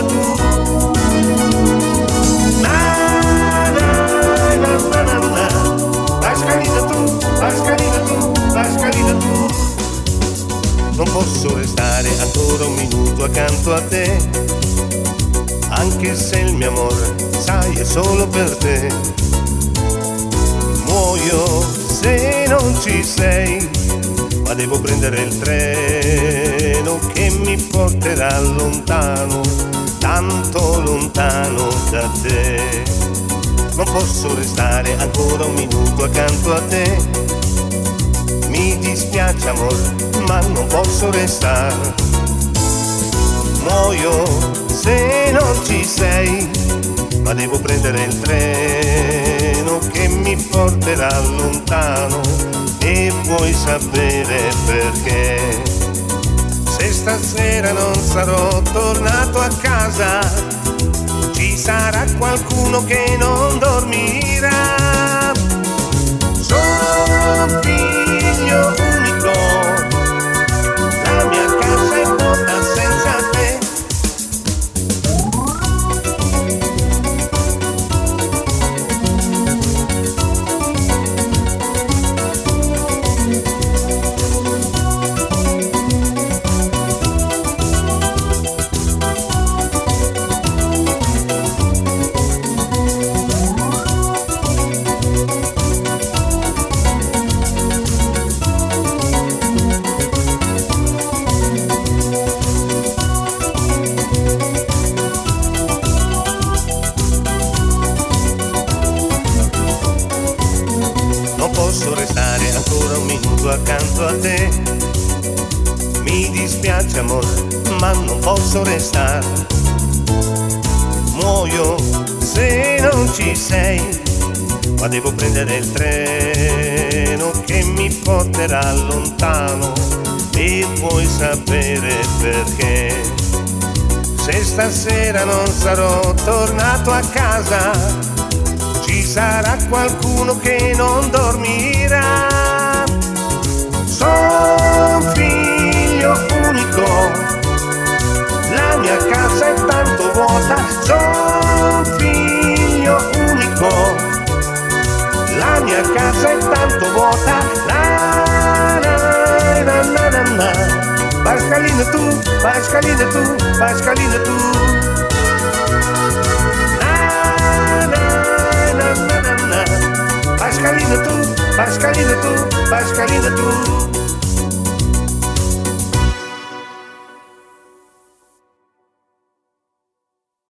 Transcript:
Pascalina tu. Na, na, na, na, na, na. Pascalina tu, Pascalina tu, Pascalina tu. Non posso restare ancora un minuto accanto a te, anche se il mio amore, sai, è solo per te. Muoio se non ci sei, ma devo prendere il treno che mi porterà lontano, tanto lontano da te. Non posso restare ancora un minuto accanto a te, mi dispiace amore, ma non posso restare. Muoio se non ci sei, ma devo prendere il treno che mi porterà lontano, e vuoi sapere perché? Se stasera non sarò tornato a casa, ci sarà qualcuno che non dormirà. Sono figlio unico, la mia casa è vuota senza te. Posso restare ancora un minuto accanto a te, mi dispiace amore, ma non posso restare. Muoio se non ci sei, ma devo prendere il treno che mi porterà lontano, e vuoi sapere perché? Se stasera non sarò tornato a casa, ci sarà qualcuno che non dormirà. Sono figlio unico, la mia casa è tanto vuota. Sono figlio unico, la mia casa è tanto vuota. La, la, la, la, la, la. Pascalina tu, Pascalina tu, Pascalina tu. Pascalina tu, Pascalina tu, Pascalina tu.